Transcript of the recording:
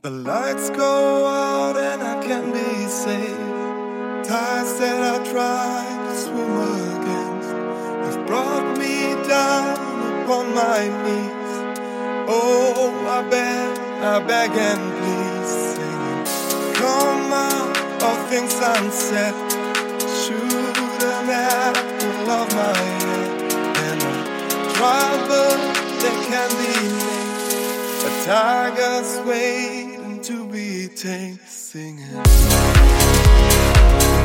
The lights go out and I can't be saved. Tides that I tried to swim against have brought me down upon my knees. Oh, I beg and please, singing, come out of things unsaid. Shoot an apple of my head, and a trouble that can be made. A tiger's waiting to be tamed, singing.